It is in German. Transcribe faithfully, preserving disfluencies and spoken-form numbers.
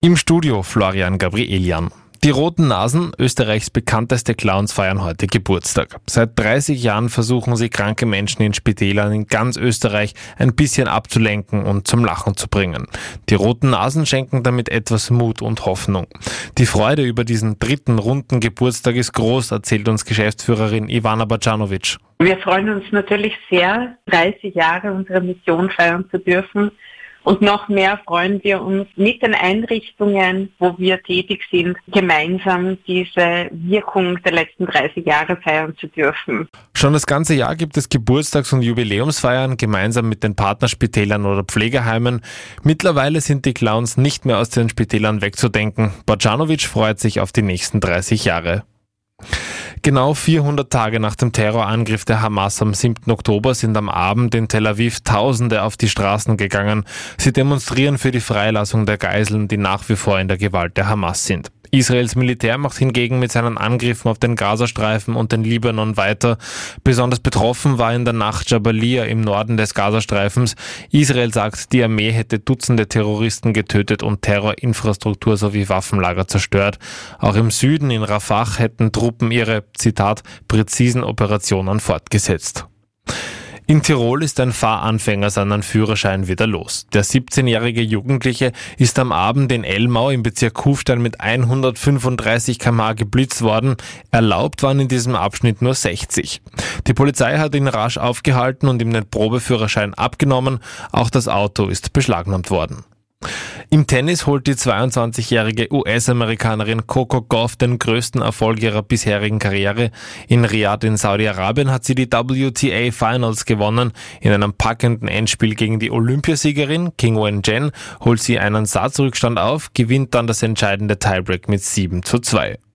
Im Studio Florian Gabrielian. Die Roten Nasen, Österreichs bekannteste Clowns, feiern heute Geburtstag. Seit dreißig Jahren versuchen sie, kranke Menschen in Spitälern in ganz Österreich ein bisschen abzulenken und zum Lachen zu bringen. Die Roten Nasen schenken damit etwas Mut und Hoffnung. Die Freude über diesen dritten runden Geburtstag ist groß, erzählt uns Geschäftsführerin Ivana Bacanovic. Wir freuen uns natürlich sehr, dreißig Jahre unserer Mission feiern zu dürfen. Und noch mehr freuen wir uns, mit den Einrichtungen, wo wir tätig sind, gemeinsam diese Wirkung der letzten dreißig Jahre feiern zu dürfen. Schon das ganze Jahr gibt es Geburtstags- und Jubiläumsfeiern, gemeinsam mit den Partnerspitälern oder Pflegeheimen. Mittlerweile sind die Clowns nicht mehr aus den Spitälern wegzudenken. Bacanovic freut sich auf die nächsten dreißig Jahre. Genau vierhundert Tage nach dem Terrorangriff der Hamas am siebten Oktober sind am Abend in Tel Aviv Tausende auf die Straßen gegangen. Sie demonstrieren für die Freilassung der Geiseln, die nach wie vor in der Gewalt der Hamas sind. Israels Militär macht hingegen mit seinen Angriffen auf den Gazastreifen und den Libanon weiter. Besonders betroffen war in der Nacht Jabalia im Norden des Gazastreifens. Israel sagt, die Armee hätte Dutzende Terroristen getötet und Terrorinfrastruktur sowie Waffenlager zerstört. Auch im Süden in Rafah hätten Truppen ihre, Zitat, präzisen Operationen fortgesetzt. In Tirol ist ein Fahranfänger seinen Führerschein wieder los. Der siebzehnjährige Jugendliche ist am Abend in Elmau im Bezirk Kufstein mit hundertfünfunddreißig Kilometer pro Stunde geblitzt worden. Erlaubt waren in diesem Abschnitt nur sechzig. Die Polizei hat ihn rasch aufgehalten und ihm den Probeführerschein abgenommen. Auch das Auto ist beschlagnahmt worden. Im Tennis holt die zweiundzwanzigjährige U S-Amerikanerin Coco Gauff den größten Erfolg ihrer bisherigen Karriere. In Riyadh in Saudi-Arabien hat sie die W T A Finals gewonnen. In einem packenden Endspiel gegen die Olympiasiegerin Qing Wen-jen holt sie einen Satzrückstand auf, gewinnt dann das entscheidende Tiebreak mit sieben zu zwei.